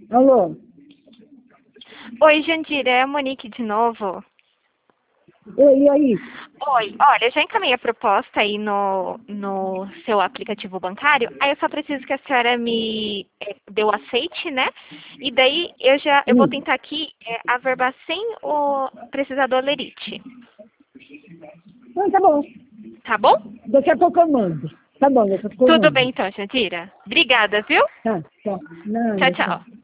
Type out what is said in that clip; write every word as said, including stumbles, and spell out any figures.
Alô? Oi, Jandira, é a Monique de novo. Oi, e aí? Oi, olha, já encaminhei a proposta aí no, no seu aplicativo bancário, aí eu só preciso que a senhora me eh, dê o aceite, né? E daí eu já eu vou Hum. tentar aqui eh, averbar sem o precisar lerite, Ah, tá bom. tá bom? Daqui a pouco eu mando. Tá bom, daqui a pouco eu Tudo mando. bem então, Jandira. Obrigada, viu? Tá, tá. Tchau, Nada, tá. tchau.